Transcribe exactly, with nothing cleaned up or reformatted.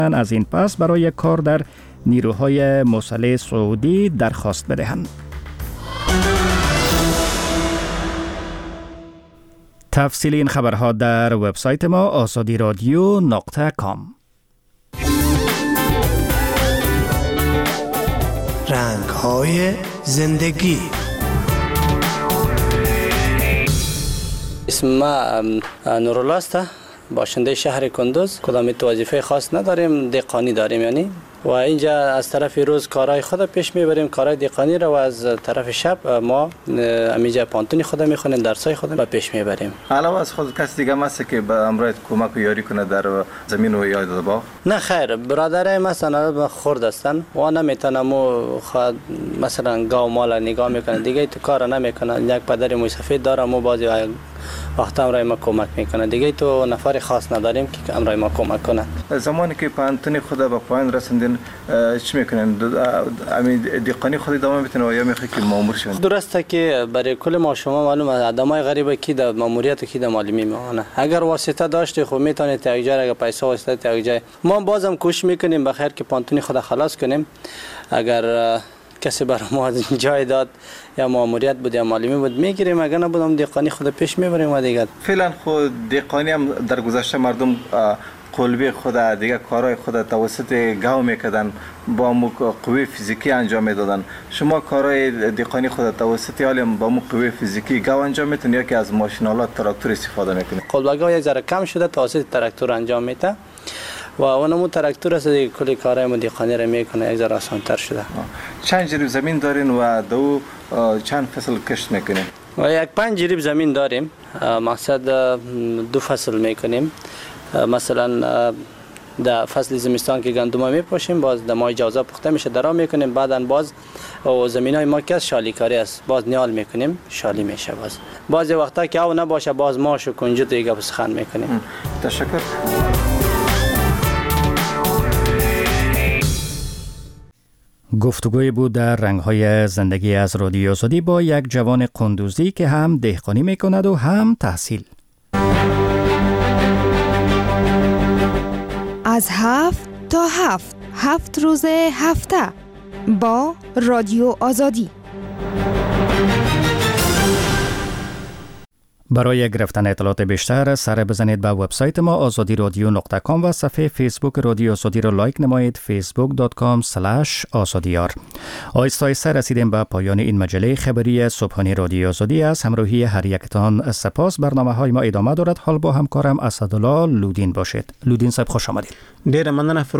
از این پس برای کار در نیروهای مسلح سعودی درخواست بدهند. تفصیل این خبرها در وبسایت ما آزادی رادیو نقطه کام. رنگ‌های زندگی. اسم ما نورالله است، باشنده شهر کندوز. کدام وظیفه خاص نداریم، دهقانی داریم یعنی، و اینجا از طرف روز کارهای خود پیش میبریم، کارهای دهقانی را، و از طرف شب ما امیجا پانتونی خود میخونیم، درسای خود را پیش میبریم. علاوه از خود کس دیگه هست که به امرایت کمک و یاری کنه در زمین و یا باغ؟ نه خیر، برادرای مثلا خرد هستن و نمیتونم خود مثلا گاو مال نگاه میکنه، دیگه تو کار نمیکنه. یک پدر موی سفید داره، مو بعضی وقت امرای ما کمک میکنه، دیگه تو نفر خاص نداریم که امرای ما کمک کنه. زمانی که پانتونی خود به پایان رسوندین چی میکنین؟ همین دهقانی خود ادامه میتونه یا میخواد که مامور شون؟ درسته که برای کل ما شما معلوم است آدمای غریبه کی در ماموریت کی در معلمی میمونه. اگر واسطه داشته خب میتونید یک جای اگر پیسه واسطه یک جای، ما بازم کوشش میکنیم بخیر که پانتونی خود خلاص کنیم. اگر کسی بر ما جای داد یا ماموریت بود یا معلمی بود میگیریم، اگر نبودم دهقانی خود پیش میبریم و دیگه. فعلا خود دهقانی هم در گذشته مردم قلبی خود دیگه کارهای خود توسط گاو میکردن، با مو قوه فیزیکی انجام میدادن. شما کارهای دهقانی خود توسط حالی با مو قوه فیزیکی گاو انجام میتونید یا که از ماشینالات تراکتور استفاده میکنید؟ قلبگاه یک ذره کم شده، توسط تراکتور انجام میده و اونمو تراکتور است دیگه، کلی کارهای ما دهقانی را میکنه، یک ذره آسان‌تر شده. چند جریب زمین دارین و دو چند فصل کشت میکنین؟ و یک پنج جریب زمین داریم، مقصد دو فصل میکنیم. مثلا در فصل زمستان که گندم میپاشیم، باز در ماه جوزا پخته میشه، درا میکنیم، بعداً باز زمینای ما که شالیکاری است، باز نیال میکنیم، شالی میشه. باز بعضی وقتا که او نباشه، باز ماش و کنجد دیگه بسخن میکنیم. تشکر. گفتگوی بود در رنگ‌های زندگی از رادیو آزادی با یک جوان قندوزی که هم دهقانی میکند و هم تحصیل. از هفت تا هفت هفت روز هفته با رادیو آزادی. برای گرفتن اطلاعات بیشتر سر بزنید به وبسایت ما آزادی رادیو نقطه کام و صفحه فیسبوک رادیو آزادی را لایک نمایید، فیسبوک دات کام اسلش آزادیار. آهسته آهسته رسیدیم به پایان این مجله خبری صبحانه رادیو آزادی است. همراهی هر یکتان سپاس. برنامه های ما ادامه دارد. حال با همکارم اسدالله لودین باشید. لودین صاحب خوش آمدید. ډیر مننه.